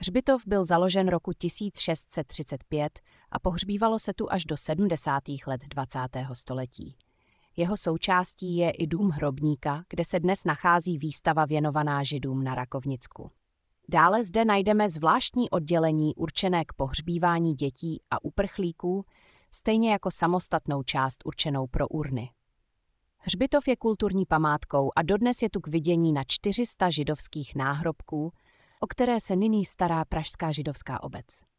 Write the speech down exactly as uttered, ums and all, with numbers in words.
Hřbitov byl založen roku tisíc šest set třicet pět a pohřbívalo se tu až do sedmdesátých let dvacátého století. Jeho součástí je i dům hrobníka, kde se dnes nachází výstava věnovaná Židům na Rakovnicku. Dále zde najdeme zvláštní oddělení určené k pohřbívání dětí a uprchlíků, stejně jako samostatnou část určenou pro urny. Hřbitov je kulturní památkou a dodnes je tu k vidění na čtyři sta židovských náhrobků, o které se nyní stará pražská židovská obec.